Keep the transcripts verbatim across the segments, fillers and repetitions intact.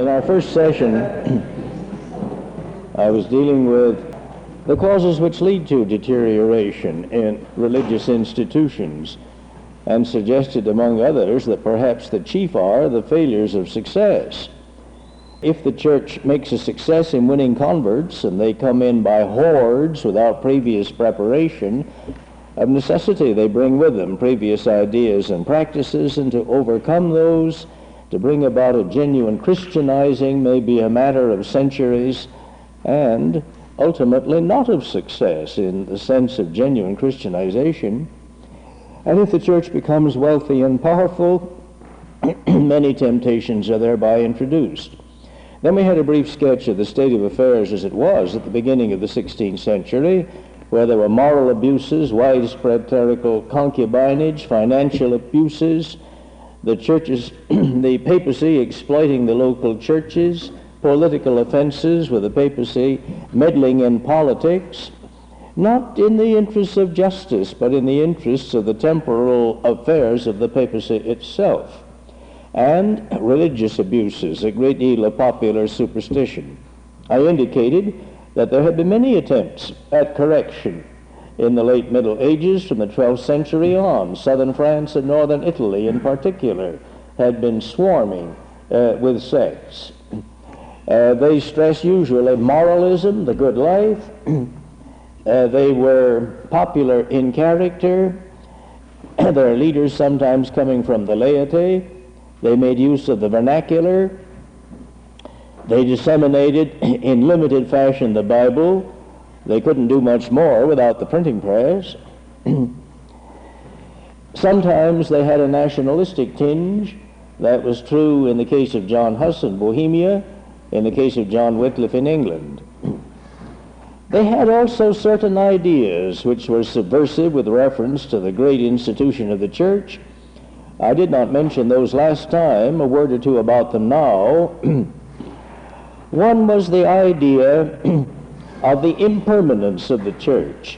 In our first session, I was dealing with the causes which lead to deterioration in religious institutions, and suggested, among others, that perhaps the chief are the failures of success. If the church makes a success in winning converts, and they come in by hordes without previous preparation, of necessity they bring with them previous ideas and practices, and to overcome those, to bring about a genuine Christianizing, may be a matter of centuries, and ultimately not of success in the sense of genuine Christianization. And if the church becomes wealthy and powerful, many temptations are thereby introduced. Then we had a brief sketch of the state of affairs as it was at the beginning of the sixteenth century, where there were moral abuses, widespread clerical concubinage, financial abuses, the churches, the papacy exploiting the local churches, political offenses with the papacy meddling in politics, not in the interests of justice, but in the interests of the temporal affairs of the papacy itself, and religious abuses, a great deal of popular superstition. I indicated that there had been many attempts at correction in the late Middle Ages, from the twelfth century on. Southern France and northern Italy in particular had been swarming uh, with sects. Uh, they stress usually moralism, the good life. uh, they were popular in character. Their leaders sometimes coming from the laity. They made use of the vernacular. They disseminated in limited fashion the Bible. They couldn't do much more without the printing press. Sometimes they had a nationalistic tinge. That was true in the case of John Huss in Bohemia, in the case of John Wycliffe in England. They had also certain ideas which were subversive with reference to the great institution of the church. I did not mention those last time, a word or two about them now. One was the idea of the impermanence of the church.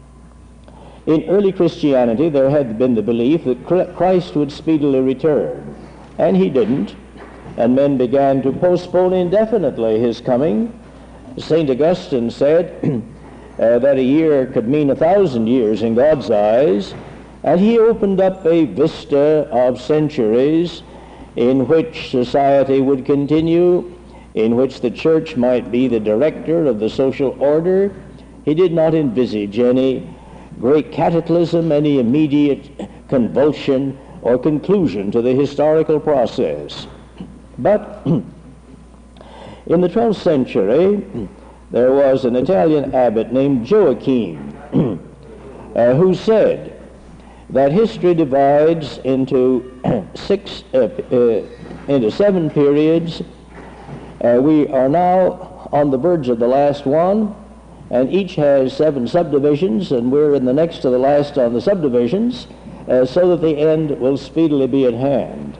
In early Christianity, there had been the belief that Christ would speedily return, and he didn't, and men began to postpone indefinitely his coming. Saint Augustine said uh, that a year could mean a thousand years in God's eyes, and he opened up a vista of centuries in which society would continue, in which the church might be the director of the social order. He did not envisage any great cataclysm, any immediate convulsion or conclusion to the historical process. But in the twelfth century, there was an Italian abbot named Joachim uh, who said that history divides into six, uh, uh, into seven periods. Uh, we are now on the verge of the last one, and each has seven subdivisions, and we're in the next to the last on the subdivisions, uh, so that the end will speedily be at hand.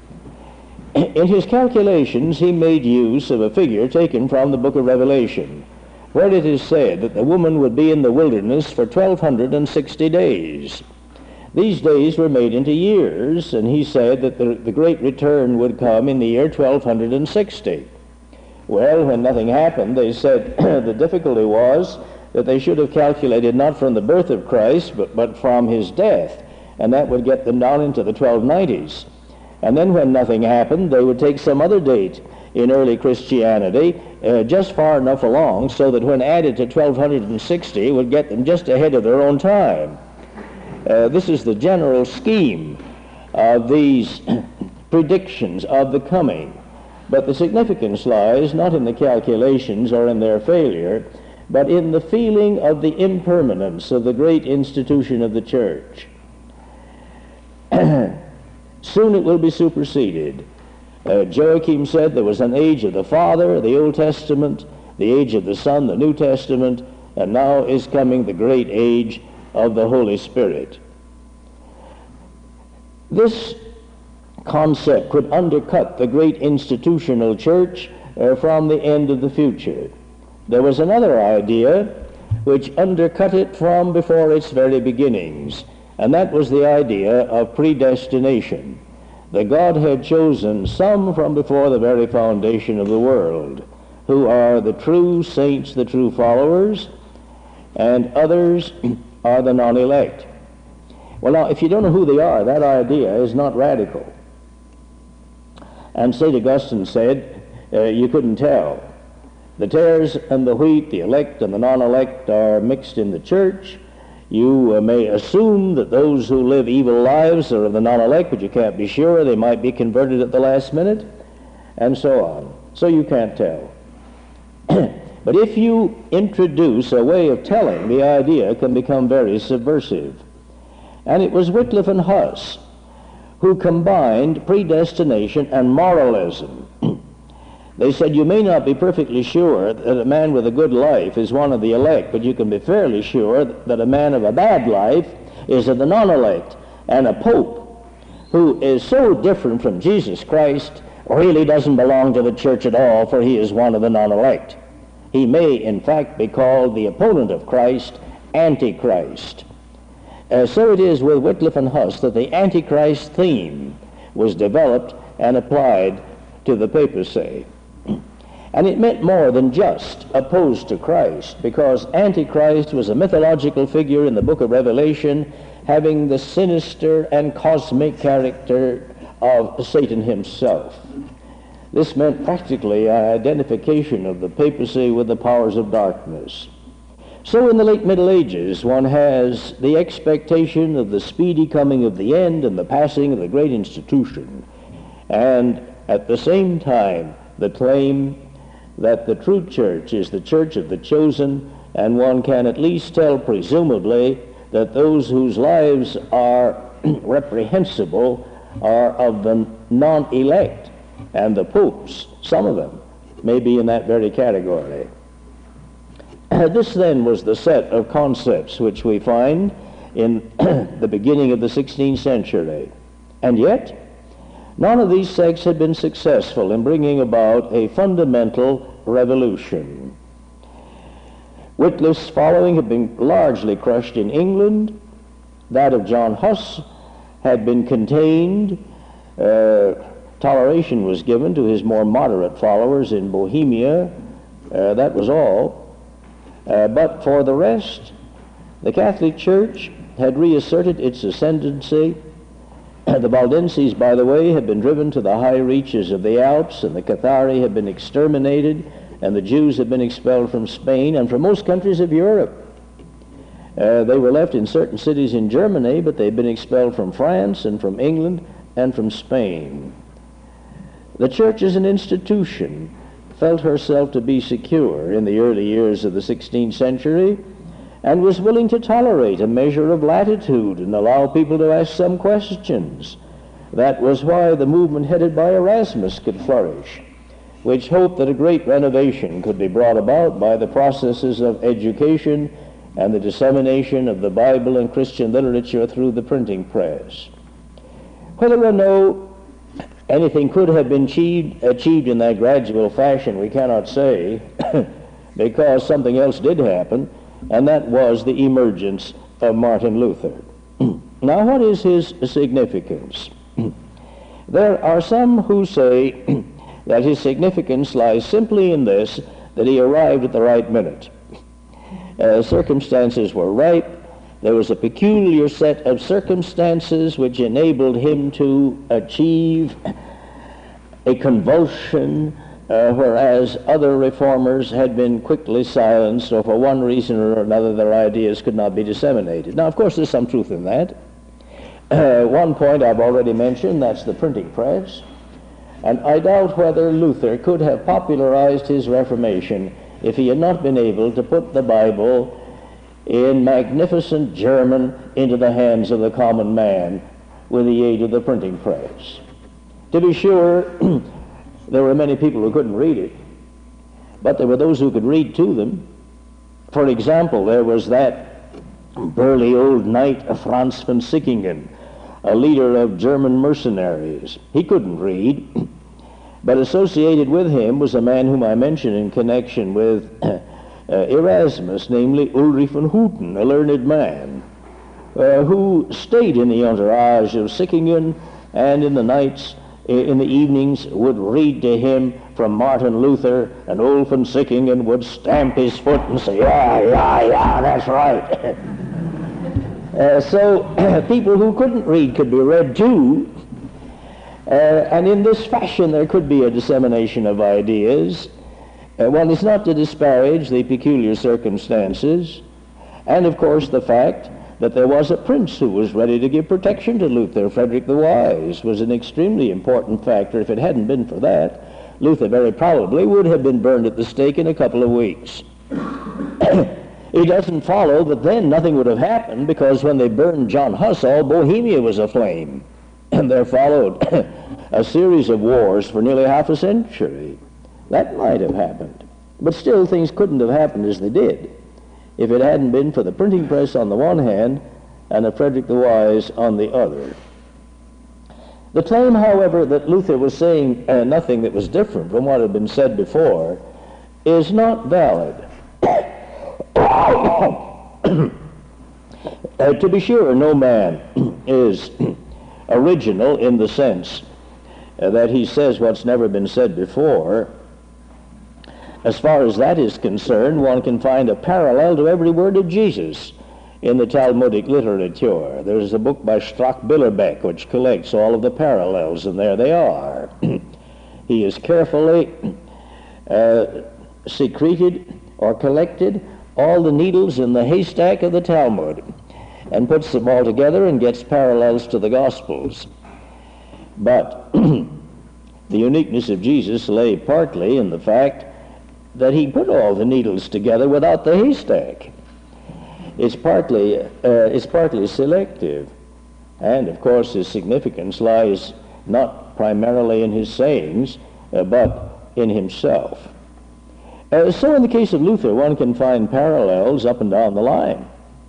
In his calculations, he made use of a figure taken from the book of Revelation, where it is said that the woman would be in the wilderness for twelve hundred sixty days. These days were made into years, and he said that the, the great return would come in the year twelve hundred sixty. Well, when nothing happened, they said the difficulty was that they should have calculated not from the birth of Christ, but, but from his death, and that would get them down into the twelve nineties. And then when nothing happened, they would take some other date in early Christianity, uh, just far enough along so that when added to twelve sixty would get them just ahead of their own time. Uh, this is the general scheme of these predictions of the coming. But the significance lies not in the calculations or in their failure, but in the feeling of the impermanence of the great institution of the church. Soon it will be superseded. Uh, Joachim said there was an age of the Father, the Old Testament, the age of the Son, the New Testament, and now is coming the great age of the Holy Spirit. This concept could undercut the great institutional church uh, from the end of the future. There was another idea which undercut it from before its very beginnings, and that was the idea of predestination. that God had chosen some from before the very foundation of the world, who are the true saints, the true followers, and others are the non-elect. Well, now, if you don't know who they are, that idea is not radical. And Saint Augustine said, uh, you couldn't tell. The tares and the wheat, the elect and the non-elect are mixed in the church. You uh, may assume that those who live evil lives are of the non-elect, but you can't be sure. They might be converted at the last minute, and so on. So you can't tell. But if you introduce a way of telling, the idea can become very subversive. And it was Wycliffe and Huss who combined predestination and moralism. They said you may not be perfectly sure that a man with a good life is one of the elect, but you can be fairly sure that a man of a bad life is of the non-elect. And a pope who is so different from Jesus Christ really doesn't belong to the church at all, for he is one of the non-elect. He may, in fact, be called the opponent of Christ, Antichrist. Uh, so it is with Wycliffe and Huss that the Antichrist theme was developed and applied to the papacy. And it meant more than just opposed to Christ, because Antichrist was a mythological figure in the book of Revelation, having the sinister and cosmic character of Satan himself. This meant practically an identification of the papacy with the powers of darkness. So in the late Middle Ages, one has the expectation of the speedy coming of the end and the passing of the great institution, and at the same time the claim that the true church is the church of the chosen, and one can at least tell presumably that those whose lives are reprehensible are of the non-elect, and the popes, some of them, may be in that very category. This then was the set of concepts which we find in the beginning of the sixteenth century. And yet, none of these sects had been successful in bringing about a fundamental revolution. Wycliffe's following had been largely crushed in England. That of John Huss had been contained. Uh, toleration was given to his more moderate followers in Bohemia. Uh, that was all. Uh, but for the rest, the Catholic Church had reasserted its ascendancy. The Valdenses, by the way, had been driven to the high reaches of the Alps, and the Cathari had been exterminated, and the Jews had been expelled from Spain and from most countries of Europe. Uh, they were left in certain cities in Germany, but they'd been expelled from France and from England and from Spain. The Church as an institution felt herself to be secure in the early years of the sixteenth century, and was willing to tolerate a measure of latitude and allow people to ask some questions. That was why the movement headed by Erasmus could flourish, which hoped that a great renovation could be brought about by the processes of education and the dissemination of the Bible and Christian literature through the printing press. Whether or no anything could have been achieved, achieved in that gradual fashion, we cannot say, because something else did happen, and that was the emergence of Martin Luther. Now, what is his significance? There are some who say that his significance lies simply in this, that he arrived at the right minute. Uh, circumstances were ripe. There was a peculiar set of circumstances which enabled him to achieve a convulsion, uh, whereas other reformers had been quickly silenced, or for one reason or another their ideas could not be disseminated. Now, of course, there's some truth in that. Uh, one point I've already mentioned, that's the printing press. And I doubt whether Luther could have popularized his Reformation if he had not been able to put the Bible in magnificent German into the hands of the common man with the aid of the printing press. To be sure, there were many people who couldn't read it, but there were those who could read to them. For example, there was that burly old knight, Franz von Sickingen, a leader of German mercenaries. He couldn't read, but associated with him was a man whom I mentioned in connection with Uh, Erasmus, namely Ulrich von Hutten, a learned man, uh, who stayed in the entourage of Sickingen and in the nights, in the evenings, would read to him from Martin Luther, and Old von Sickingen would stamp his foot and say, yeah, yeah, yeah, that's right. uh, so people who couldn't read could be read to, uh, and in this fashion there could be a dissemination of ideas. Uh, one is not to disparage the peculiar circumstances, and of course the fact that there was a prince who was ready to give protection to Luther. Frederick the Wise was an extremely important factor. If it hadn't been for that, Luther very probably would have been burned at the stake in a couple of weeks. It doesn't follow that then nothing would have happened, because when they burned John Huss, all Bohemia was aflame. And there followed a series of wars for nearly half a century. That might have happened. But still, things couldn't have happened as they did if it hadn't been for the printing press on the one hand and the Frederick the Wise on the other. The claim, however, that Luther was saying uh, nothing that was different from what had been said before is not valid. uh, to be sure, no man is original in the sense uh, that he says what's never been said before. As far as that is concerned, one can find a parallel to every word of Jesus in the Talmudic literature. There's a book by Strach-Billerbeck which collects all of the parallels, and there they are. He has carefully uh, secreted or collected all the needles in the haystack of the Talmud and puts them all together and gets parallels to the Gospels. But the uniqueness of Jesus lay partly in the fact that he put all the needles together without the haystack. It's partly, uh, it's partly selective. And, of course, his significance lies not primarily in his sayings, uh, but in himself. Uh, so in the case of Luther, one can find parallels up and down the line.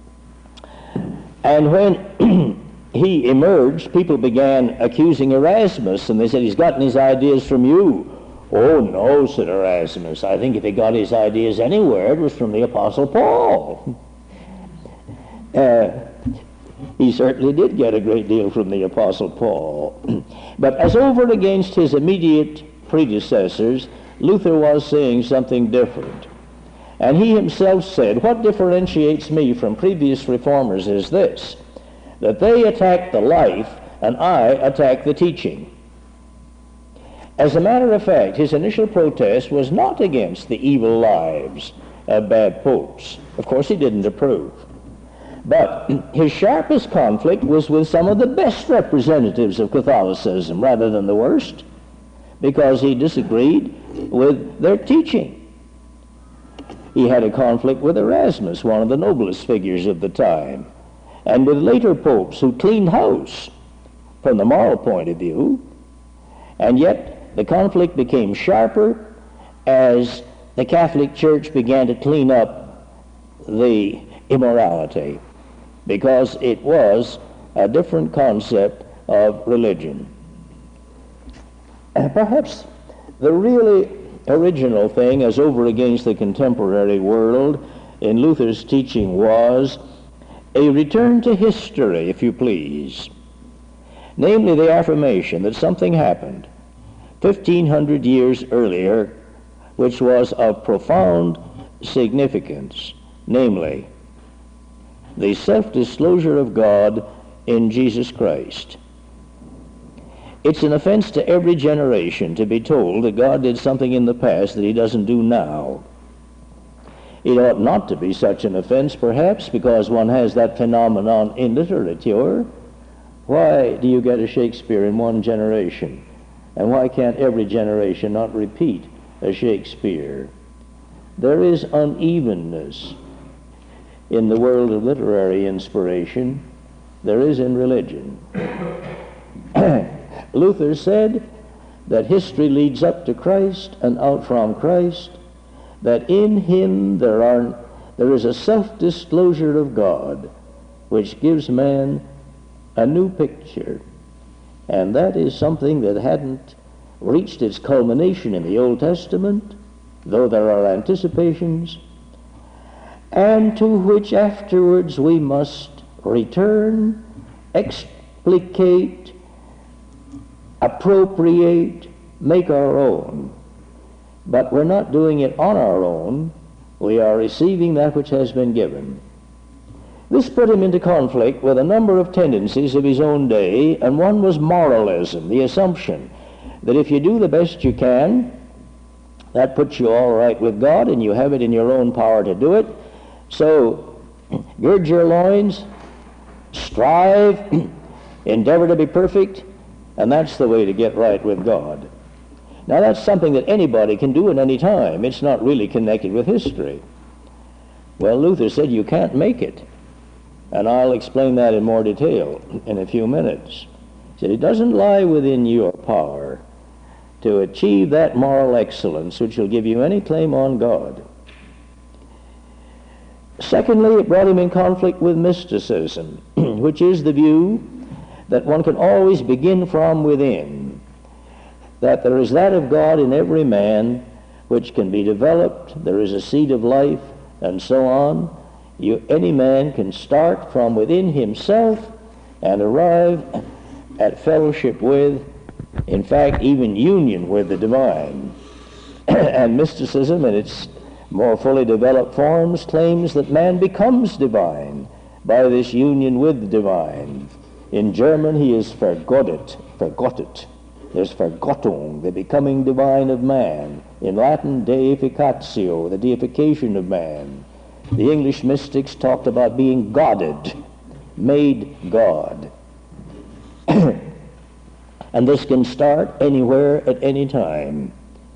And when he emerged, people began accusing Erasmus, and they said, he's gotten his ideas from you. Oh, no, said Erasmus. I think if he got his ideas anywhere, it was from the Apostle Paul. Uh, he certainly did get a great deal from the Apostle Paul. But as over against his immediate predecessors, Luther was saying something different. And he himself said, what differentiates me from previous reformers is this, that they attack the life and I attack the teaching. As a matter of fact, his initial protest was not against the evil lives of bad popes. Of course, he didn't approve. But his sharpest conflict was with some of the best representatives of Catholicism rather than the worst, because he disagreed with their teaching. He had a conflict with Erasmus, one of the noblest figures of the time, and with later popes who cleaned house from the moral point of view, and yet the conflict became sharper as the Catholic Church began to clean up the immorality, because it was a different concept of religion. And perhaps the really original thing, as over against the contemporary world, in Luther's teaching was a return to history, if you please. Namely, the affirmation that something happened fifteen hundred years earlier which was of profound significance, namely, the self-disclosure of God in Jesus Christ. It's an offense to every generation to be told that God did something in the past that he doesn't do now. It ought not to be such an offense, perhaps, because one has that phenomenon in literature. Why do you get a Shakespeare in one generation? And why can't every generation not repeat a Shakespeare? There is unevenness in the world of literary inspiration. There is in religion. Luther said that history leads up to Christ and out from Christ, that in him there are there is a self-disclosure of God which gives man a new picture. And that is something that hadn't reached its culmination in the Old Testament, though there are anticipations, and to which afterwards we must return, explicate, appropriate, make our own. But we're not doing it on our own. We are receiving that which has been given. This put him into conflict with a number of tendencies of his own day, and one was moralism, the assumption that if you do the best you can, that puts you all right with God, and you have it in your own power to do it. So gird your loins, strive, endeavor to be perfect, and that's the way to get right with God. Now that's something that anybody can do at any time. It's not really connected with history. Well, Luther said you can't make it. And I'll explain that in more detail in a few minutes. He said it doesn't lie within your power to achieve that moral excellence which will give you any claim on God. Secondly, it brought him in conflict with mysticism, which is the view that one can always begin from within, that there is that of God in every man which can be developed, there is a seed of life, and so on. You, any man can start from within himself and arrive at fellowship with, in fact, even union with the divine. And mysticism, in its more fully developed forms, claims that man becomes divine by this union with the divine. In German, he is vergottet, vergottet. There's vergottung, the becoming divine of man. In Latin, deificatio, the deification of man. The English mystics talked about being godded, made God. And this can start anywhere at any time.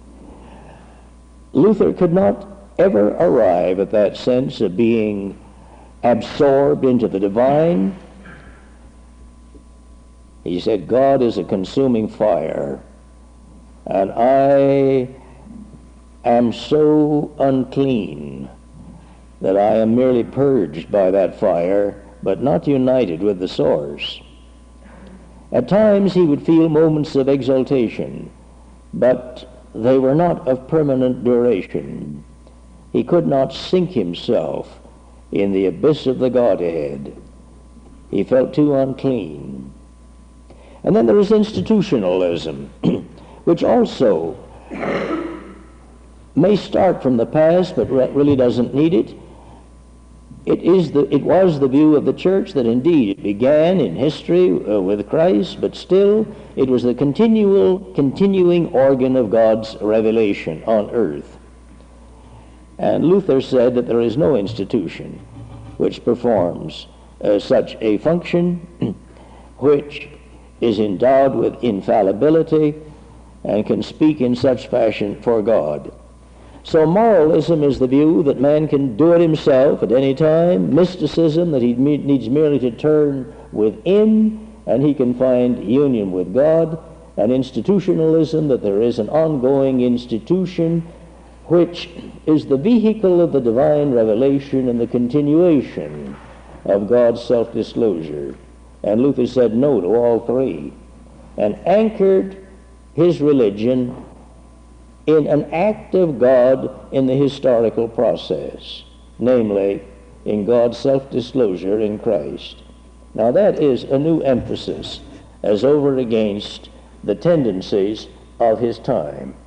Luther could not ever arrive at that sense of being absorbed into the divine. He said, God is a consuming fire, and I am so unclean that I am merely purged by that fire, but not united with the source. At times he would feel moments of exaltation, but they were not of permanent duration. He could not sink himself in the abyss of the Godhead. He felt too unclean. And then there is institutionalism, which also may start from the past, but really doesn't need it. It is the, it was the view of the church that indeed it began in history uh, with Christ, but still it was the continual, continuing organ of God's revelation on earth. And Luther said that there is no institution which performs uh, such a function, which is endowed with infallibility and can speak in such fashion for God. So moralism is the view that man can do it himself at any time, mysticism that he me- needs merely to turn within and he can find union with God, and institutionalism that there is an ongoing institution which is the vehicle of the divine revelation and the continuation of God's self-disclosure. And Luther said no to all three and anchored his religion in an act of God in the historical process, namely in God's self-disclosure in Christ. Now that is a new emphasis as over against the tendencies of his time.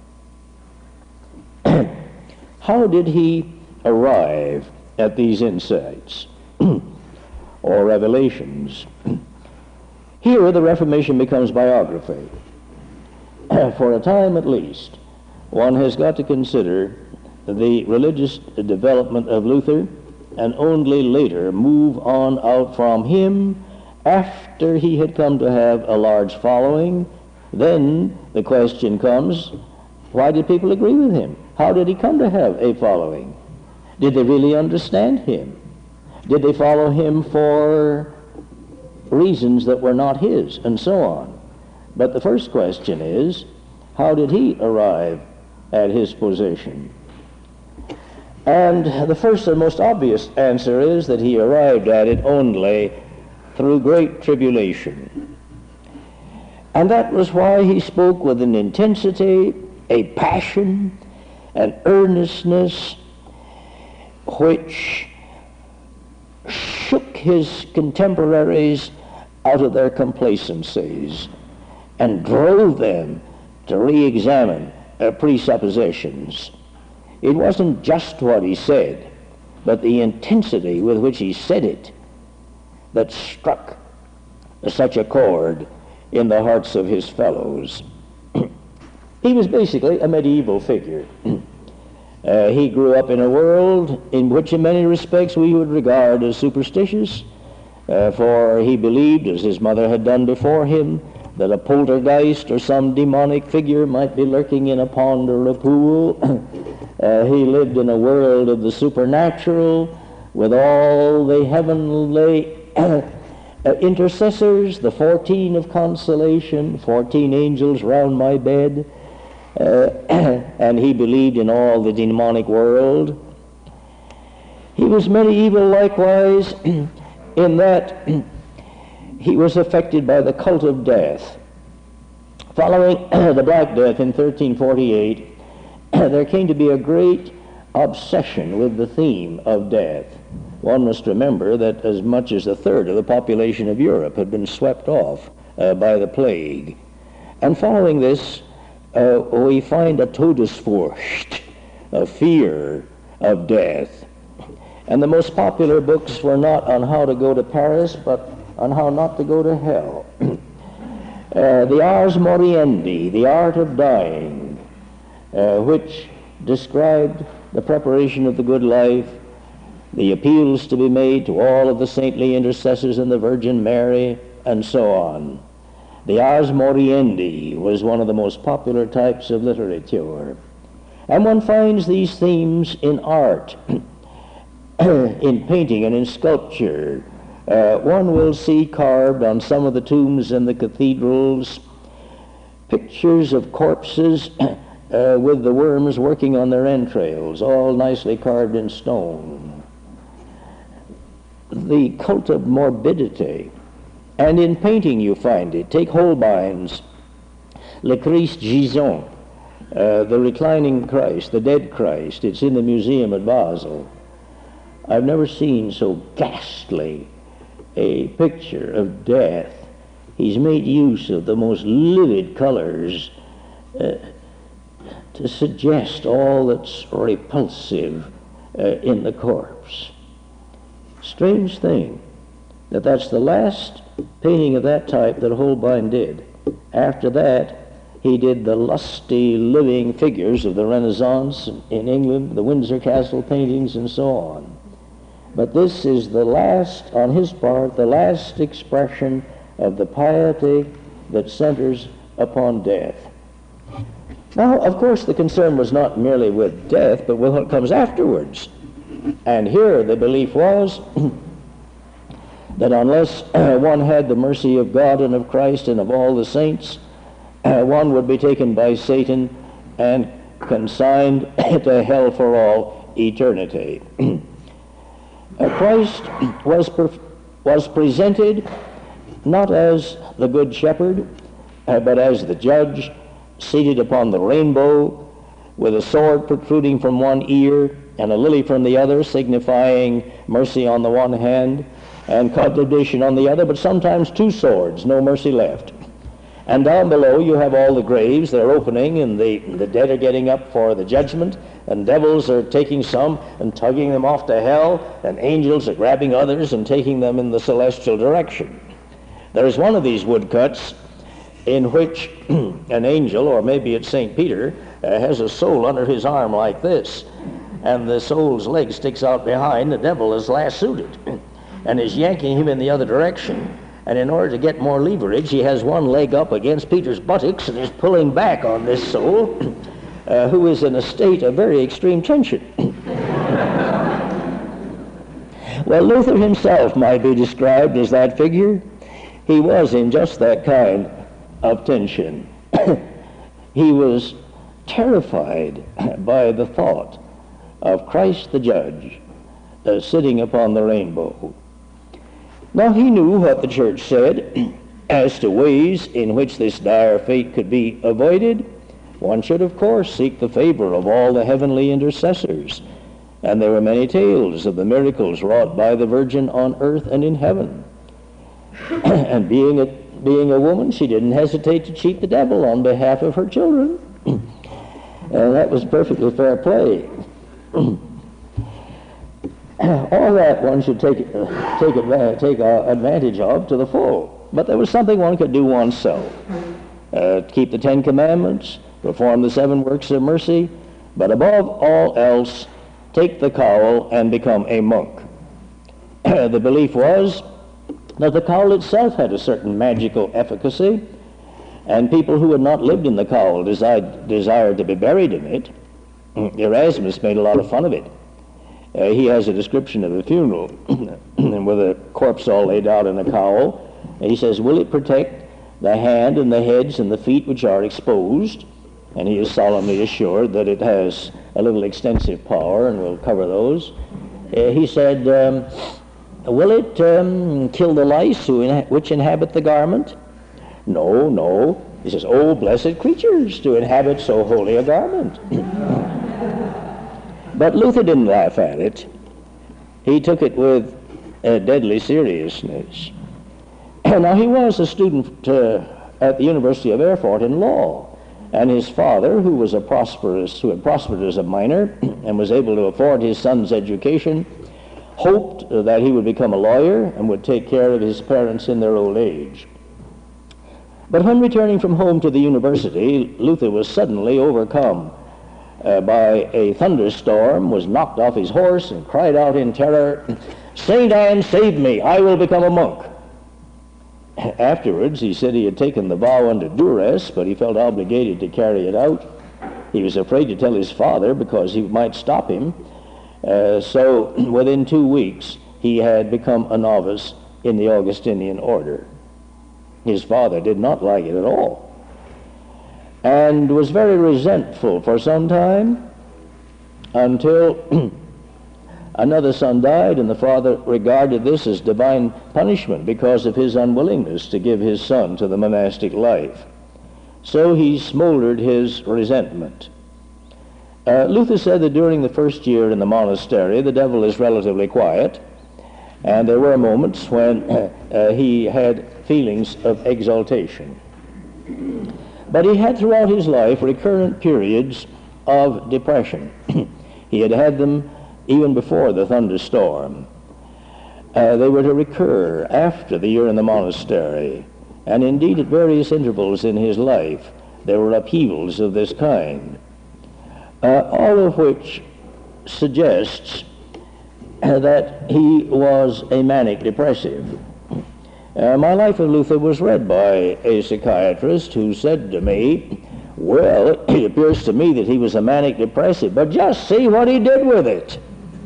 How did he arrive at these insights or revelations? Here the Reformation becomes biography. For a time at least, one has got to consider the religious development of Luther and only later move on out from him after he had come to have a large following. Then the question comes, why did people agree with him? How did he come to have a following? Did they really understand him? Did they follow him for reasons that were not his, and so on? But the first question is, how did he arrive at his position? And the first and most obvious answer is that he arrived at it only through great tribulation. And that was why he spoke with an intensity, a passion, an earnestness which shook his contemporaries out of their complacencies and drove them to re-examine uh, presuppositions. It wasn't just what he said, but the intensity with which he said it that struck such a chord in the hearts of his fellows. He was basically a medieval figure. Uh, he grew up in a world in which in many respects we would regard as superstitious, uh, for he believed, as his mother had done before him, that a poltergeist or some demonic figure might be lurking in a pond or a pool. uh, he lived in a world of the supernatural with all the heavenly uh, intercessors, the fourteen of consolation, fourteen angels round my bed. Uh, and he believed in all the demonic world. He was medieval likewise in that he was affected by the cult of death. Following the Black Death in thirteen forty-eight, there came to be a great obsession with the theme of death. One must remember that as much as a third of the population of Europe had been swept off uh, by the plague. And following this, Uh, we find a Todesfurcht, a fear of death. And the most popular books were not on how to go to Paris, but on how not to go to hell. uh, the Ars Moriendi, the art of dying, uh, which described the preparation of the good life, the appeals to be made to all of the saintly intercessors and the Virgin Mary, and so on. The Ars Moriendi was one of the most popular types of literature. And one finds these themes in art, in painting and in sculpture. Uh, one will see carved on some of the tombs in the cathedrals pictures of corpses uh, with the worms working on their entrails, all nicely carved in stone. The cult of morbidity. And in painting you find it. Take Holbein's Le Christ gisant, uh, the reclining Christ, the dead Christ. It's in the museum at Basel. I've never seen so ghastly a picture of death. He's made use of the most livid colors uh, to suggest all that's repulsive uh, in the corpse. Strange thing that that's the last painting of that type that Holbein did. After that, he did the lusty living figures of the Renaissance in England, the Windsor Castle paintings, and so on. But this is the last, on his part, the last expression of the piety that centers upon death. Now, of course, the concern was not merely with death, but with what comes afterwards. And here the belief was that unless uh, one had the mercy of God and of Christ and of all the saints, uh, one would be taken by Satan and consigned to hell for all eternity. uh, Christ was, per- was presented not as the Good Shepherd, uh, but as the Judge, seated upon the rainbow, with a sword protruding from one ear and a lily from the other, signifying mercy on the one hand and condemnation on the other, but sometimes two swords, no mercy left. And down below you have all the graves. They're opening, and the, the dead are getting up for the judgment, and devils are taking some and tugging them off to hell, and angels are grabbing others and taking them in the celestial direction. There is one of these woodcuts in which an angel, or maybe it's Saint Peter, uh, has a soul under his arm like this, and the soul's leg sticks out behind. The devil is lassoed and is yanking him in the other direction. And in order to get more leverage, he has one leg up against Peter's buttocks and is pulling back on this soul, uh, who is in a state of very extreme tension. Well, Luther himself might be described as that figure. He was in just that kind of tension. He was terrified by the thought of Christ the Judge uh, sitting upon the rainbow. Now, he knew what the church said as to ways in which this dire fate could be avoided. One should, of course, seek the favor of all the heavenly intercessors. And there were many tales of the miracles wrought by the Virgin on earth and in heaven. And being a being a woman, she didn't hesitate to cheat the devil on behalf of her children. And that was perfectly fair play. All that one should take uh, take, adva- take uh, advantage of to the full. But there was something one could do oneself. Uh, keep the Ten Commandments, perform the seven works of mercy, but above all else, take the cowl and become a monk. The belief was that the cowl itself had a certain magical efficacy, and people who had not lived in the cowl desired, desired to be buried in it. Erasmus made a lot of fun of it. Uh, he has a description of a funeral with a corpse all laid out in a cowl. And he says, will it protect the hand and the heads and the feet which are exposed? And he is solemnly assured that it has a little extensive power and will cover those. Uh, he said, um, will it um, kill the lice who inha- which inhabit the garment? No, no. He says, oh, blessed creatures to inhabit so holy a garment. But Luther didn't laugh at it. He took it with a deadly seriousness. Now, he was a student uh, at the University of Erfurt in law, and his father, who was a prosperous, who had prospered as a miner and was able to afford his son's education, hoped uh, that he would become a lawyer and would take care of his parents in their old age. But when returning from home to the university, Luther was suddenly overcome uh, by a thunderstorm, was knocked off his horse, and cried out in terror, Saint Anne, save me, I will become a monk. Afterwards, he said he had taken the vow under duress, but he felt obligated to carry it out. He was afraid to tell his father because he might stop him. Uh, so within two weeks, he had become a novice in the Augustinian order. His father did not like it at all, and was very resentful for some time, until another son died, and the father regarded this as divine punishment because of his unwillingness to give his son to the monastic life. So he smoldered his resentment. Uh, Luther said that during the first year in the monastery, the devil is relatively quiet, and there were moments when uh, uh, he had feelings of exaltation. But he had throughout his life recurrent periods of depression. He had had them even before the thunderstorm. Uh, they were to recur after the year in the monastery, and indeed at various intervals in his life there were upheavals of this kind, uh, all of which suggests uh, that he was a manic depressive. Uh, my Life of Luther was read by a psychiatrist who said to me, well, it appears to me that he was a manic depressive, but just see what he did with it.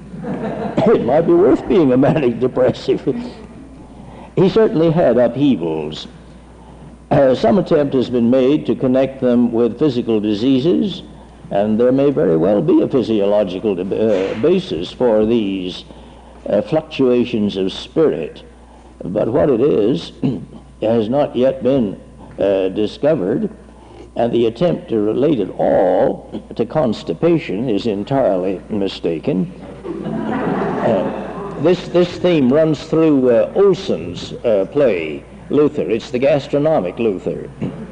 It might be worth being a manic depressive. He certainly had upheavals. Uh, some attempt has been made to connect them with physical diseases, and there may very well be a physiological uh, basis for these uh, fluctuations of spirit. But what it is has not yet been uh, discovered, and the attempt to relate it all to constipation is entirely mistaken. Uh, this, this theme runs through uh, Olson's uh, play, Luther. It's the gastronomic Luther.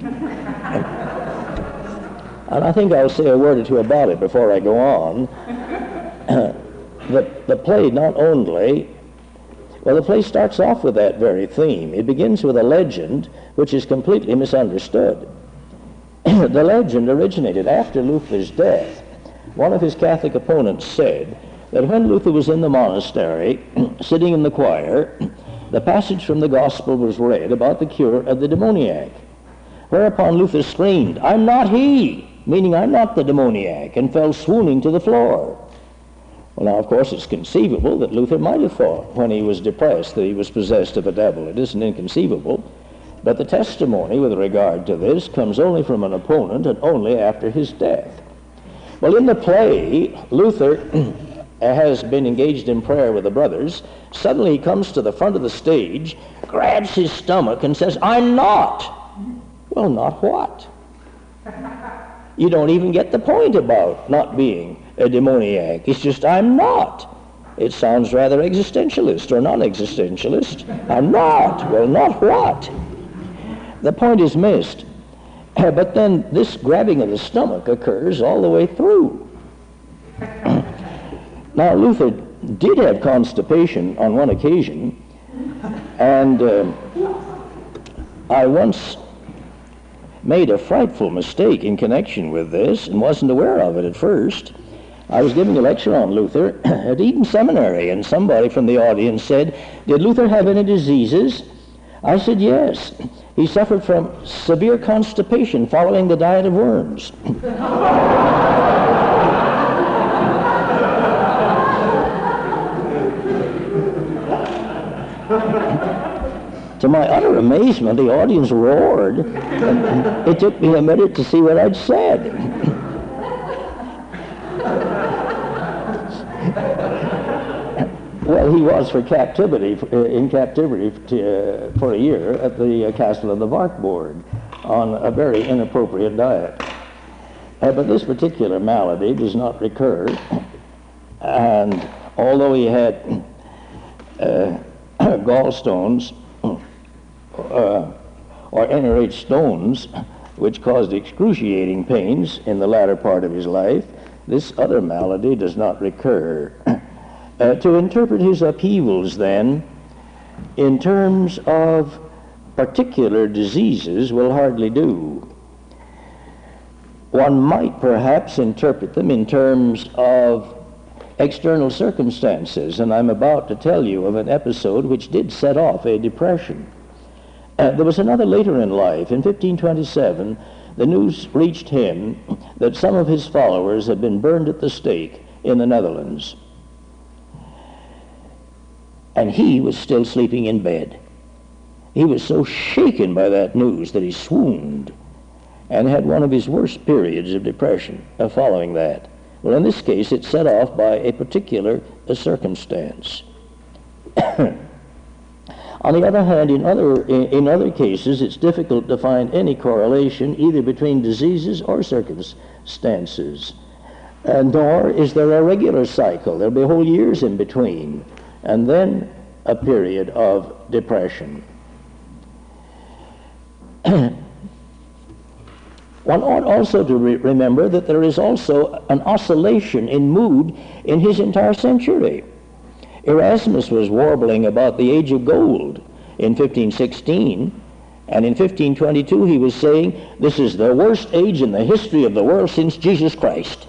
And I think I'll say a word or two about it before I go on. the, the play not only, well, the play starts off with that very theme. It begins with a legend which is completely misunderstood. The legend originated after Luther's death. One of his Catholic opponents said that when Luther was in the monastery, sitting in the choir, the passage from the Gospel was read about the cure of the demoniac. Whereupon Luther screamed, "I'm not he," meaning I'm not the demoniac, and fell swooning to the floor. Well, now, of course, it's conceivable that Luther might have thought when he was depressed that he was possessed of a devil. It isn't inconceivable. But the testimony with regard to this comes only from an opponent and only after his death. Well, in the play, Luther has been engaged in prayer with the brothers. Suddenly he comes to the front of the stage, grabs his stomach, and says, "I'm not." Well, not what? You don't even get the point about not being a demoniac. It's just, "I'm not." It sounds rather existentialist or non-existentialist. I'm not. Well, not what? the point is missed. But then this grabbing of the stomach occurs all the way through. Now, Luther did have constipation on one occasion, and uh, I once made a frightful mistake in connection with this and wasn't aware of it at first. I was giving a lecture on Luther at Eden Seminary, and somebody from the audience said, "Did Luther have any diseases?" I said, "Yes. He suffered from severe constipation following the diet of worms." To my utter amazement, the audience roared, and it took me a minute to see what I'd said. Well, he was for captivity, in captivity to, uh, for a year at the uh, Castle of the Wartburg on a very inappropriate diet. Uh, but this particular malady does not recur, and although he had uh, gallstones, uh, or N R H stones, which caused excruciating pains in the latter part of his life, this other malady does not recur. Uh, to interpret his upheavals, then, in terms of particular diseases will hardly do. One might perhaps interpret them in terms of external circumstances, and I'm about to tell you of an episode which did set off a depression. Uh, there was another later in life. In fifteen twenty-seven, the news reached him that some of his followers had been burned at the stake in the Netherlands. And he was still sleeping in bed. He was so shaken by that news that he swooned and had one of his worst periods of depression uh, following that. Well, in this case, it's set off by a particular uh, circumstance. On the other hand, in other, in, in other cases, it's difficult to find any correlation either between diseases or circumstances. Uh, nor is there a regular cycle. There'll be whole years in between, and then a period of depression. One ought also to re- remember that there is also an oscillation in mood in his entire century. Erasmus was warbling about the age of gold in fifteen sixteen, and in fifteen twenty-two he was saying, "This is the worst age in the history of the world since Jesus Christ."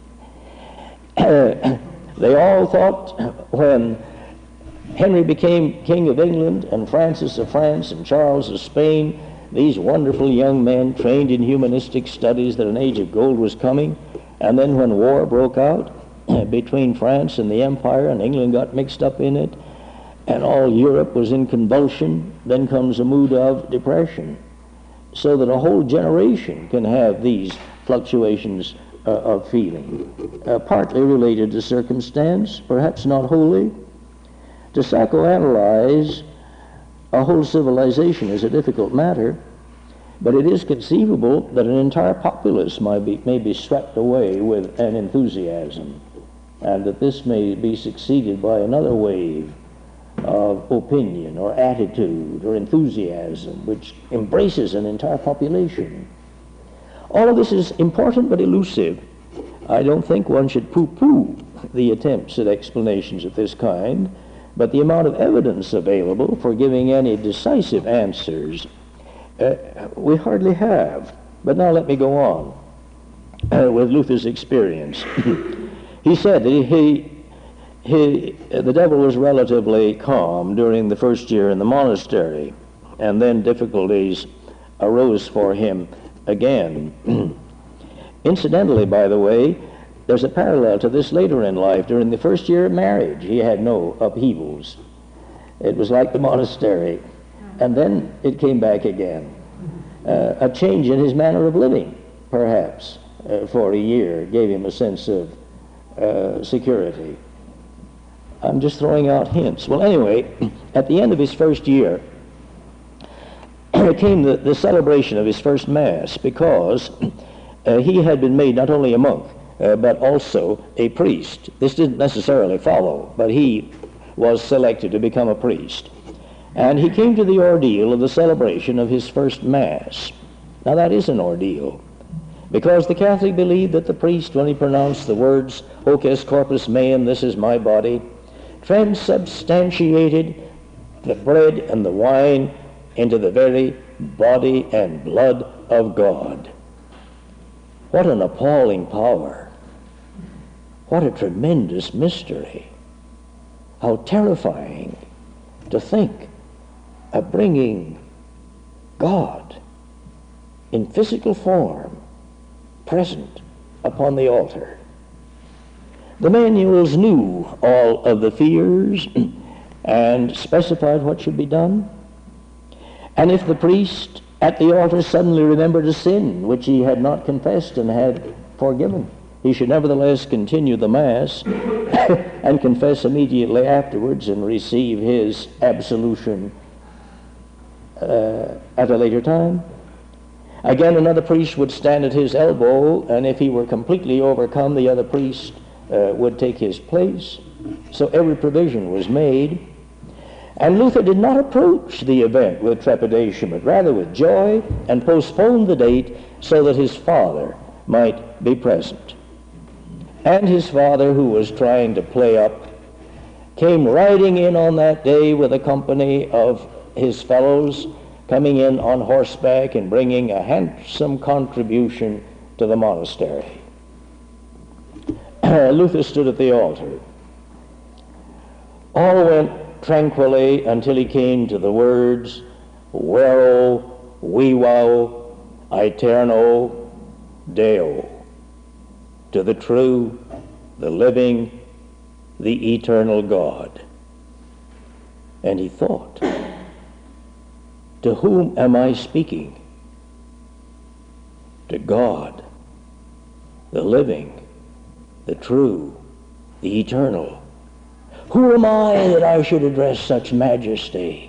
Uh, they all thought when Henry became King of England, and Francis of France, and Charles of Spain, these wonderful young men trained in humanistic studies, that an age of gold was coming. And then when war broke out between France and the Empire, and England got mixed up in it, and all Europe was in convulsion, then comes a mood of depression. So that a whole generation can have these fluctuations uh, of feeling, uh, partly related to circumstance, perhaps not wholly. To psychoanalyze a whole civilization is a difficult matter, but it is conceivable that an entire populace might be, may be swept away with an enthusiasm, and that this may be succeeded by another wave of opinion or attitude or enthusiasm which embraces an entire population. All of this is important but elusive. I don't think one should pooh-pooh the attempts at explanations of this kind, but the amount of evidence available for giving any decisive answers uh, we hardly have. But now let me go on uh, with Luther's experience. He said that he, he, uh, the devil was relatively calm during the first year in the monastery, and then difficulties arose for him again. Incidentally, by the way, there's a parallel to this later in life. During the first year of marriage, he had no upheavals. It was like the monastery. And then it came back again. Uh, a change in his manner of living, perhaps, uh, for a year, gave him a sense of uh, security. I'm just throwing out hints. Well, anyway, at the end of his first year, came the, the celebration of his first Mass, because uh, he had been made not only a monk, Uh, but also a priest. This didn't necessarily follow, but he was selected to become a priest. And he came to the ordeal of the celebration of his first Mass. Now that is an ordeal, because the Catholic believed that the priest, when he pronounced the words, Hoc est corpus meum, this is my body, transubstantiated the bread and the wine into the very body and blood of God. What an appalling power. What a tremendous mystery. How terrifying to think of bringing God in physical form present upon the altar. The manuals knew all of the fears and specified what should be done. And if the priest at the altar suddenly remembered a sin which he had not confessed and had forgiven, he should nevertheless continue the Mass and confess immediately afterwards and receive his absolution uh, at a later time. Again, another priest would stand at his elbow, and if he were completely overcome, the other priest uh, would take his place. So every provision was made. And Luther did not approach the event with trepidation, but rather with joy, and postponed the date so that his father might be present. And his father, who was trying to play up, came riding in on that day with a company of his fellows, coming in on horseback and bringing a handsome contribution to the monastery. Luther stood at the altar. All went tranquilly until he came to the words, Vero vivo aeterno Deo, to the true, the living, the eternal God. And he thought, to whom am I speaking? To God, the living, the true, the eternal. Who am I that I should address such majesty?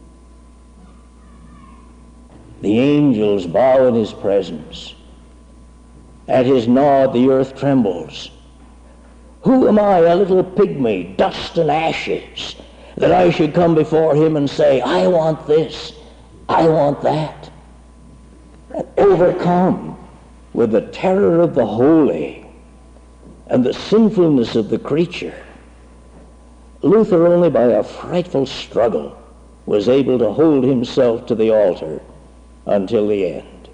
The angels bow in his presence. At his nod the earth trembles. Who am I, a little pygmy, dust and ashes, that I should come before him and say, I want this, I want that, and overcome with the terror of the holy and the sinfulness of the creature? Luther, only by a frightful struggle, was able to hold himself to the altar until the end.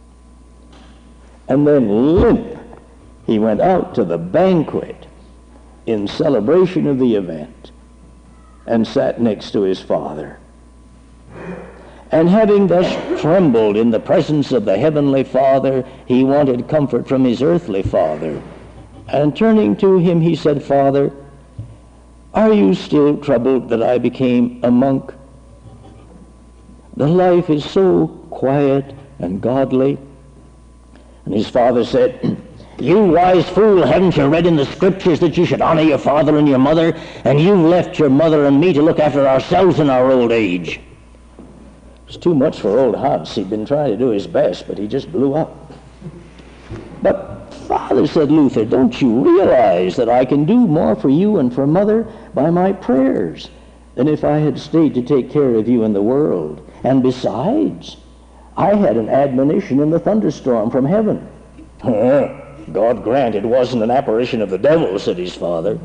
And then limp, he went out to the banquet in celebration of the event and sat next to his father. And having thus trembled in the presence of the heavenly Father, he wanted comfort from his earthly father. And turning to him, he said, Father, are you still troubled that I became a monk? The life is so quiet and godly. And his father said, You wise fool, haven't you read in the scriptures that you should honor your father and your mother, and you've left your mother and me to look after ourselves in our old age? It's too much for old Hans. He'd been trying to do his best, but he just blew up. But Father, said Luther, don't you realize that I can do more for you and for Mother by my prayers than if I had stayed to take care of you in the world? And besides, I had an admonition in the thunderstorm from heaven. God grant it wasn't an apparition of the devil, said his father.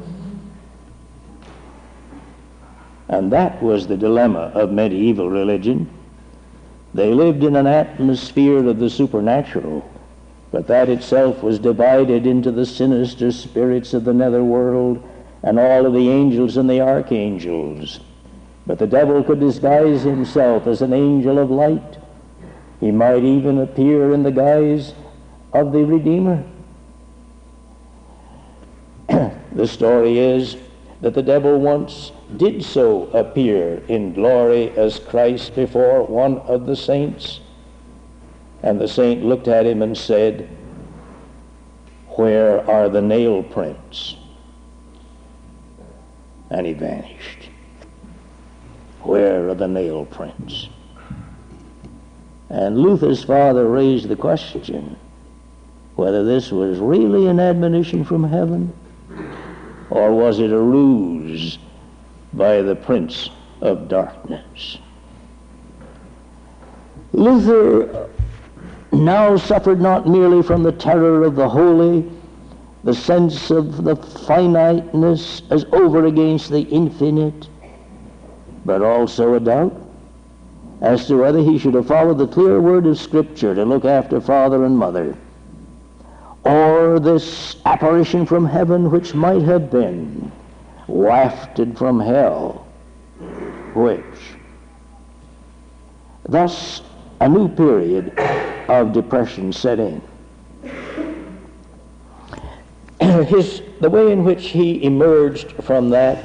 And that was the dilemma of medieval religion. They lived in an atmosphere of the supernatural, but that itself was divided into the sinister spirits of the netherworld and all of the angels and the archangels. But the devil could disguise himself as an angel of light. He might even appear in the guise of the Redeemer. The story is that the devil once did so appear in glory as Christ before one of the saints. And the saint looked at him and said, Where are the nail prints? And he vanished. Where are the nail prints? And Luther's father raised the question whether this was really an admonition from heaven, or was it a ruse by the prince of darkness. Luther now suffered not merely from the terror of the holy, the sense of the finiteness as over against the infinite, but also a doubt as to whether he should have followed the clear word of Scripture to look after father and mother, or this apparition from heaven which might have been wafted from hell, which. Thus, a new period of depression set in. His, the way in which he emerged from that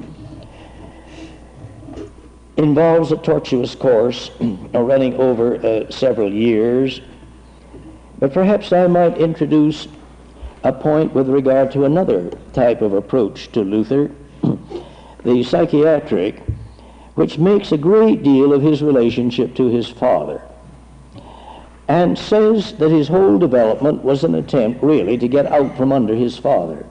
involves a tortuous course running over uh, several years. But perhaps I might introduce a point with regard to another type of approach to Luther, the psychiatric, which makes a great deal of his relationship to his father, and says that his whole development was an attempt really to get out from under his father.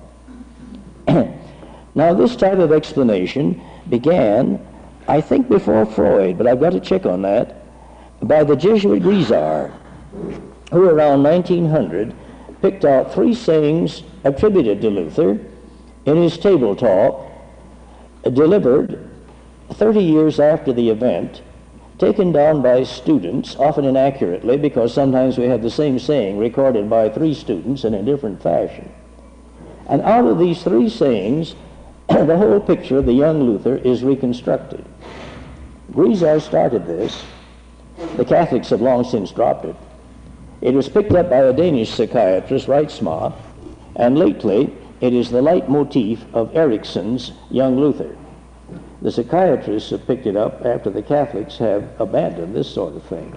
Now, this type of explanation began, I think, before Freud, but I've got to check on that, by the Jesuit Grisar, who around nineteen hundred picked out three sayings attributed to Luther in his table talk, delivered thirty years after the event, taken down by students, often inaccurately, because sometimes we have the same saying recorded by three students in a different fashion. And out of these three sayings, the whole picture of the young Luther is reconstructed. Grisar started this. The Catholics have long since dropped it. It was picked up by a Danish psychiatrist, Reitsma, and lately it is the leitmotif of Erickson's Young Luther. The psychiatrists have picked it up after the Catholics have abandoned this sort of thing.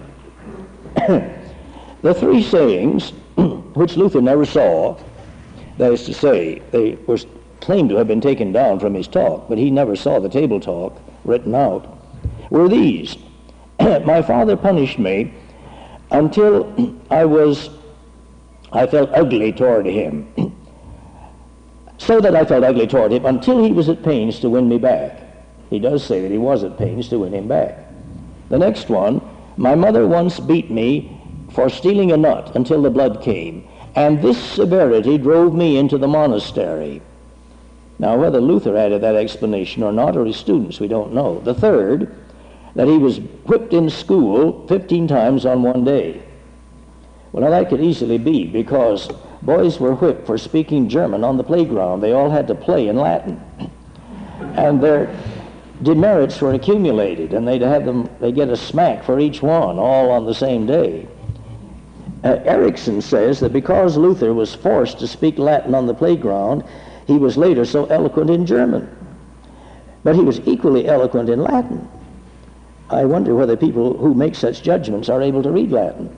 The three sayings, which Luther never saw, that is to say, they were claimed to have been taken down from his talk, but he never saw the table talk written out, were these. My father punished me until I was, I felt ugly toward him, so that I felt ugly toward him until he was at pains to win me back. He does say that he was at pains to win him back. The next one, my mother once beat me for stealing a nut until the blood came, and this severity drove me into the monastery. Now, whether Luther added that explanation or not, or his students, we don't know. The third, that he was whipped in school fifteen times on one day. Well, now that could easily be, because boys were whipped for speaking German on the playground. They all had to play in Latin. And their demerits were accumulated, and they'd have them, they get a smack for each one, all on the same day. Uh, Erickson says that because Luther was forced to speak Latin on the playground, he was later so eloquent in German. But he was equally eloquent in Latin. I wonder whether people who make such judgments are able to read Latin.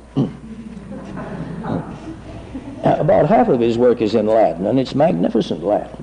uh, about half of his work is in Latin, and it's magnificent Latin.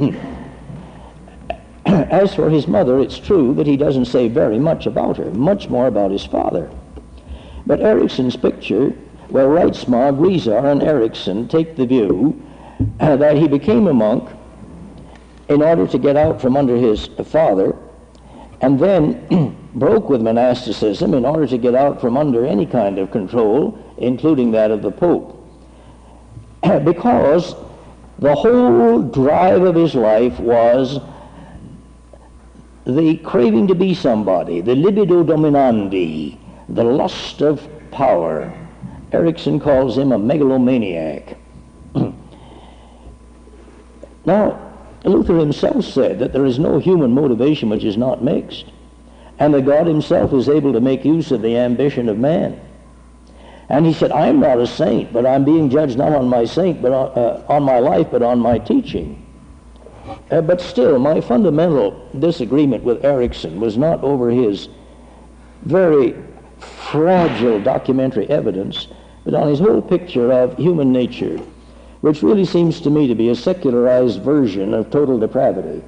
As for his mother, it's true that he doesn't say very much about her, much more about his father. But Erickson's picture, well, Reitsma, Grisar, and Erickson take the view uh, that he became a monk in order to get out from under his father, and then broke with monasticism in order to get out from under any kind of control, including that of the Pope. Because the whole drive of his life was the craving to be somebody, the libido dominandi, the lust of power. Erickson calls him a megalomaniac. Now, Luther himself said that there is no human motivation which is not mixed, and that God himself is able to make use of the ambition of man. And he said, I'm not a saint, but I'm being judged not on my saint, but on, uh, on my life, but on my teaching. Uh, but still, my fundamental disagreement with Erickson was not over his very fragile documentary evidence, but on his whole picture of human nature, which really seems to me to be a secularized version of total depravity.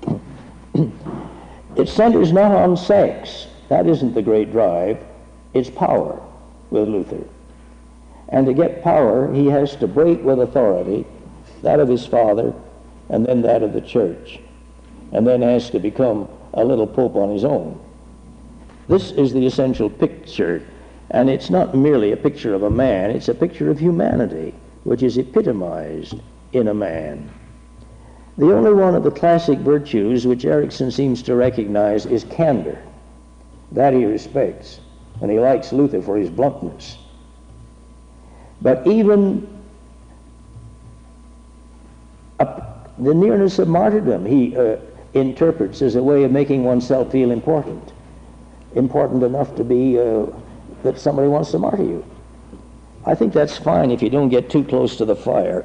It centers not on sex. That isn't the great drive. It's power with Luther. And to get power, he has to break with authority, that of his father, and then that of the church, and then has to become a little pope on his own. This is the essential picture, and it's not merely a picture of a man, it's a picture of humanity, which is epitomized in a man. The only one of the classic virtues which Erickson seems to recognize is candor. That he respects, and he likes Luther for his bluntness. But even a, the nearness of martyrdom he uh, interprets as a way of making oneself feel important, important enough to be uh, that somebody wants to martyr you. I think that's fine if you don't get too close to the fire.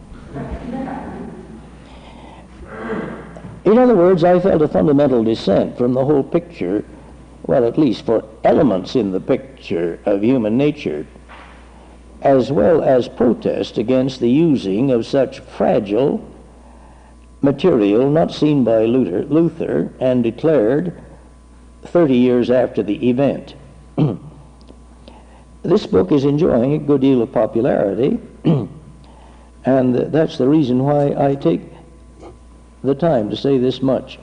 In other words, I felt a fundamental dissent from the whole picture, well, at least for elements in the picture of human nature, as well as protest against the using of such fragile material not seen by Luther, Luther and declared thirty years after the event. This book is enjoying a good deal of popularity, and that's the reason why I take the time to say this much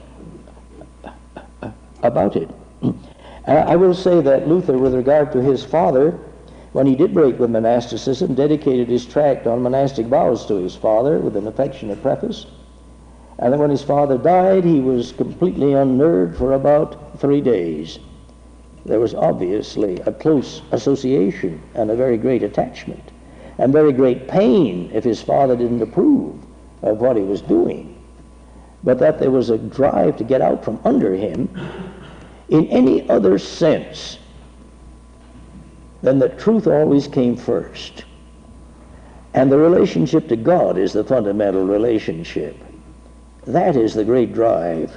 about it. I will say that Luther, with regard to his father, when he did break with monasticism, dedicated his tract on monastic vows to his father with an affectionate preface. And then when his father died, he was completely unnerved for about three days. There was obviously a close association and a very great attachment, and very great pain if his father didn't approve of what he was doing. But that there was a drive to get out from under him in any other sense than that truth always came first. And the relationship to God is the fundamental relationship. That is the great drive.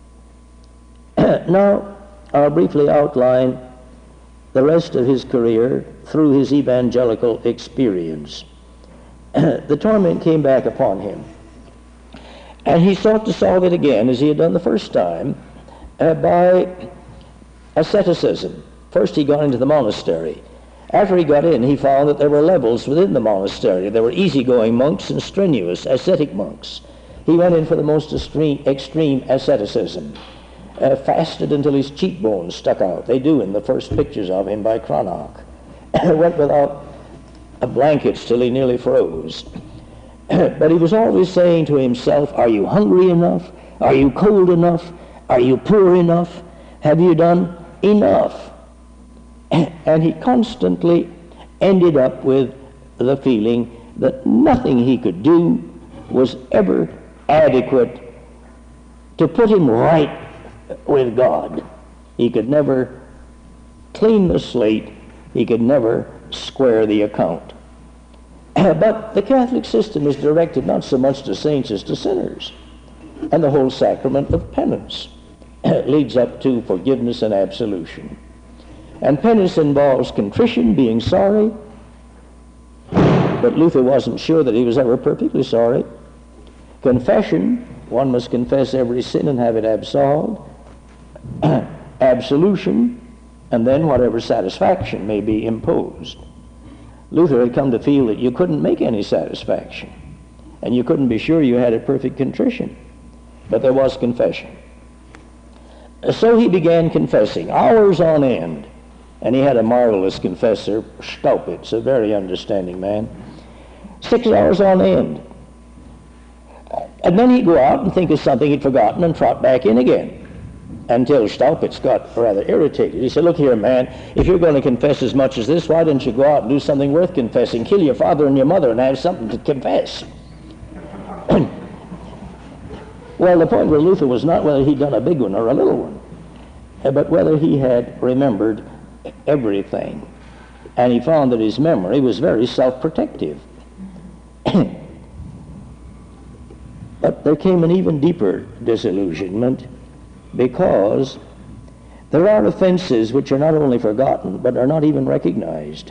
Now, I'll briefly outline the rest of his career through his evangelical experience. The torment came back upon him, and he sought to solve it again, as he had done the first time, uh, by asceticism. First he got into the monastery. After he got in, he found that there were levels within the monastery. There were easygoing monks and strenuous ascetic monks. He went in for the most extreme, extreme asceticism, uh, fasted until his cheekbones stuck out. They do in the first pictures of him by Cranach. Went without a blankets till he nearly froze. But he was always saying to himself, are you hungry enough? Are you cold enough? Are you poor enough? Have you done enough? And he constantly ended up with the feeling that nothing he could do was ever adequate to put him right with God. He could never clean the slate. He could never square the account. But the Catholic system is directed not so much to saints as to sinners. And the whole sacrament of penance leads up to forgiveness and absolution. And penance involves contrition, being sorry. But Luther wasn't sure that he was ever perfectly sorry. Confession, one must confess every sin and have it absolved. Absolution, and then whatever satisfaction may be imposed. Luther had come to feel that you couldn't make any satisfaction, and you couldn't be sure you had a perfect contrition, but there was confession. So he began confessing, hours on end, and he had a marvelous confessor, Staupitz, a very understanding man, six hours on end. And then he'd go out and think of something he'd forgotten and trot back in again, until Staupitz got rather irritated. He said, look here, man, if you're going to confess as much as this, why don't you go out and do something worth confessing? Kill your father and your mother and have something to confess. Well, the point with Luther was not whether he'd done a big one or a little one, but whether he had remembered everything. And he found that his memory was very self-protective. But there came an even deeper disillusionment, because there are offenses which are not only forgotten, but are not even recognized.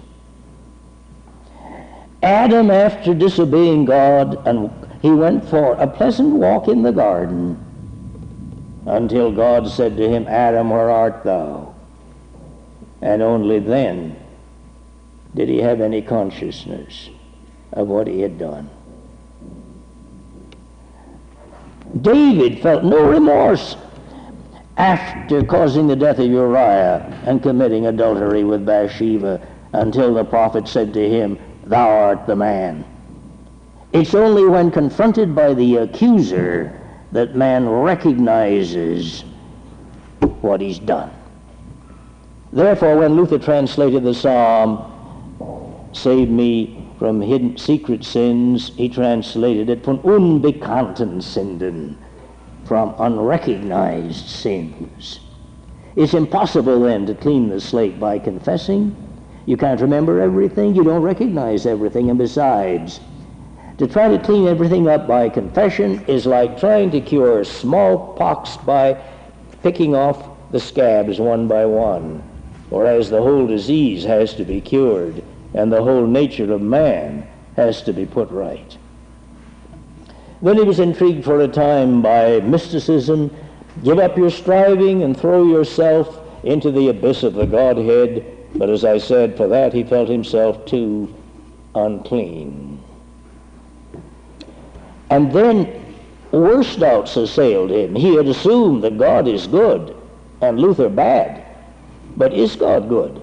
Adam, after disobeying God, and he went for a pleasant walk in the garden, until God said to him, Adam, where art thou? And only then did he have any consciousness of what he had done. David felt no remorse. after causing the death of Uriah and committing adultery with Bathsheba, until the prophet said to him, "Thou art the man." It's only when confronted by the accuser that man recognizes what he's done. Therefore, when Luther translated the psalm, "Save me from hidden secret sins," he translated it von unbekannten Sünden, from unrecognized sins. It's impossible then to clean the slate by confessing. You can't remember everything, you don't recognize everything, and besides, to try to clean everything up by confession is like trying to cure smallpox by picking off the scabs one by one, whereas the whole disease has to be cured and the whole nature of man has to be put right. Then he was intrigued for a time by mysticism. Give up your striving and throw yourself into the abyss of the Godhead. But as I said, for that he felt himself too unclean. And then worse doubts assailed him. He had assumed that God is good and Luther bad. But is God good?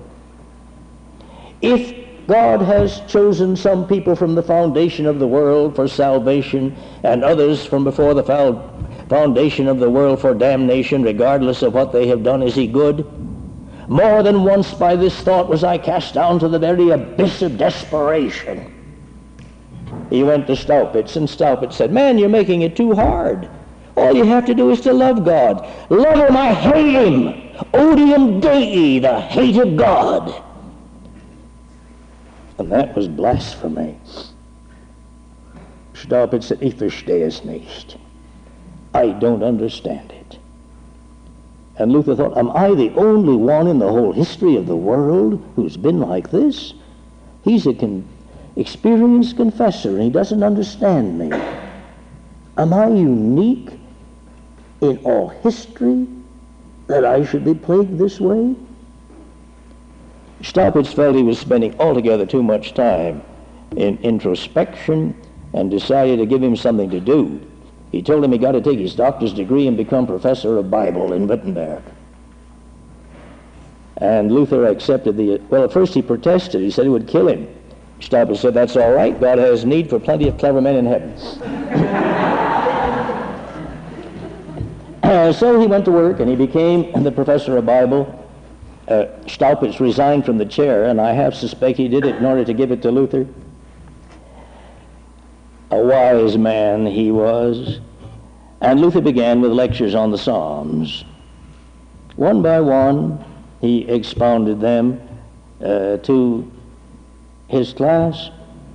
If God has chosen some people from the foundation of the world for salvation and others from before the foundation of the world for damnation, regardless of what they have done, is he good? More than once by this thought was I cast down to the very abyss of desperation. He went to Staupitz, and Staupitz said, "Man, you're making it too hard. All you have to do is to love God. Love him, I hate him. Odium Dei, the hate of God." And that was blasphemy. Staupitz said, "Ich verstehe es nicht. I don't understand it." And Luther thought, am I the only one in the whole history of the world who's been like this? He's a con- experienced confessor and he doesn't understand me. Am I unique in all history that I should be plagued this way? Staupitz felt he was spending altogether too much time in introspection and decided to give him something to do. He told him he got to take his doctor's degree and become professor of Bible in Wittenberg. And Luther accepted the, well, at first he protested. He said it would kill him. Staupitz said, "That's all right. God has need for plenty of clever men in heaven." uh, so he went to work and he became the professor of Bible. Uh, Staupitz resigned from the chair, and I half suspect he did it in order to give it to Luther. A wise man he was. And Luther began with lectures on the Psalms. One by one, he expounded them uh, to his class.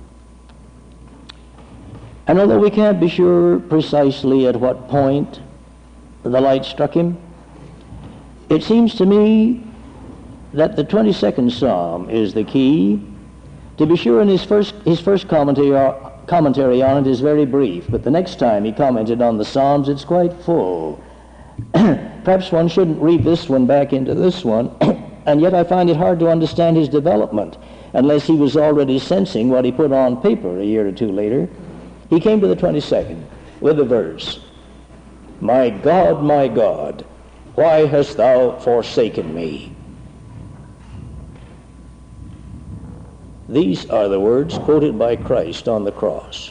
And although we can't be sure precisely at what point the light struck him, it seems to me that the twenty-second Psalm is the key. To be sure, in his first, his first commentary, commentary on it is very brief, but the next time he commented on the Psalms, it's quite full. Perhaps one shouldn't read this one back into this one, and yet I find it hard to understand his development unless he was already sensing what he put on paper a year or two later. He came to the twenty-second with the verse, "My God, my God, why hast thou forsaken me?" These are the words quoted by Christ on the cross.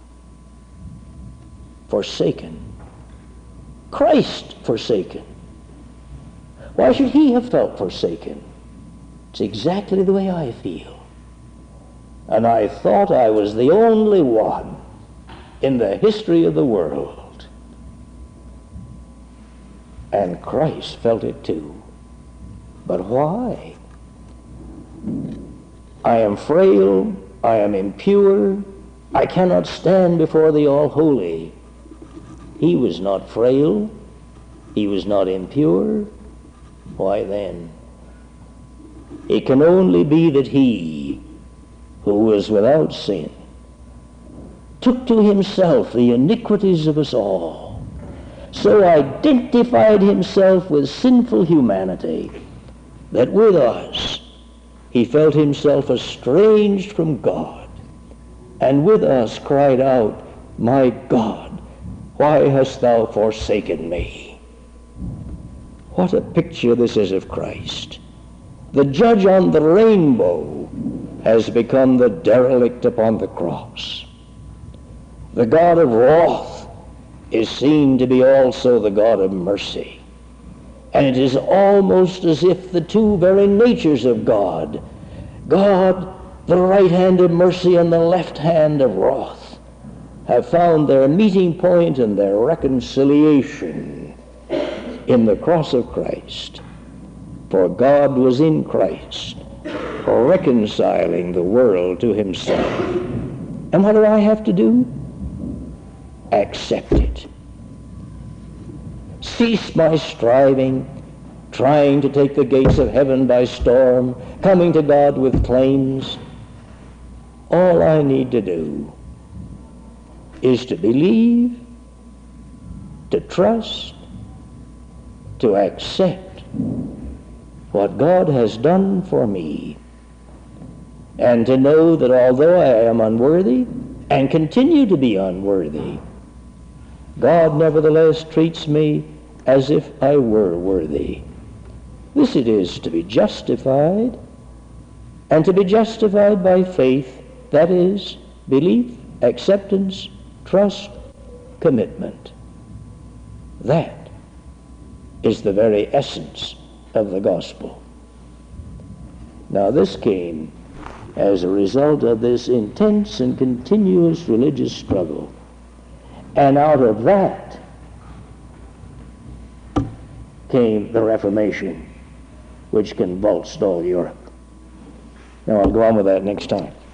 Forsaken. Christ forsaken. Why should he have felt forsaken? It's exactly the way I feel. And I thought I was the only one in the history of the world. And Christ felt it too. But why? I am frail, I am impure, I cannot stand before the All-Holy. He was not frail, he was not impure. Why then? It can only be that he, who was without sin, took to himself the iniquities of us all, so identified himself with sinful humanity, that with us he felt himself estranged from God, and with us cried out, "My God, why hast thou forsaken me?" What a picture this is of Christ. The judge on the rainbow has become the derelict upon the cross. The God of wrath is seen to be also the God of mercy. And it is almost as if the two very natures of God, God, the right hand of mercy and the left hand of wrath, have found their meeting point and their reconciliation in the cross of Christ. For God was in Christ, reconciling the world to himself. And what do I have to do? Accept it. Cease my striving, trying to take the gates of heaven by storm, coming to God with claims. All I need to do is to believe, to trust, to accept what God has done for me, and to know that although I am unworthy and continue to be unworthy, God nevertheless treats me as if I were worthy. This it is to be justified, and to be justified by faith, that is, belief, acceptance, trust, commitment. That is the very essence of the gospel. Now this came as a result of this intense and continuous religious struggle. And out of that came the Reformation, which convulsed all Europe. Now I'll go on with that next time.